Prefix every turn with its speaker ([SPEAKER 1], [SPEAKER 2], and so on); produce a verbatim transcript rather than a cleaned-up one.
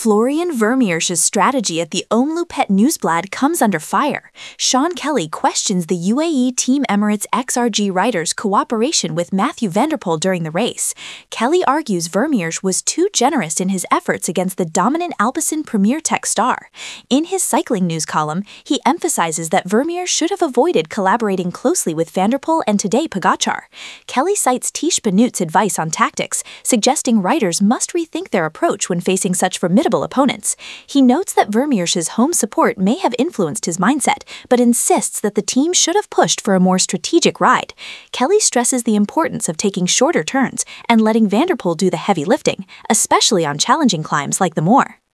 [SPEAKER 1] Florian Vermeersch's strategy at the Omloop Nieuwsblad comes under fire. Sean Kelly questions the U A E Team Emirates X R G rider's cooperation with Mathieu van der Poel during the race. Kelly argues Vermeersch was too generous in his efforts against the dominant Alpecin Premier Tech star. In his cycling news column, he emphasizes that Vermeersch should have avoided collaborating closely with van der Poel and Tadej Pogacar. Kelly cites Tiesj Benot's advice on tactics, suggesting riders must rethink their approach when facing such formidable opponents. He notes that Vermeersch's home support may have influenced his mindset, but insists that the team should have pushed for a more strategic ride. Kelly stresses the importance of taking shorter turns and letting van der Poel do the heavy lifting, especially on challenging climbs like the Moor.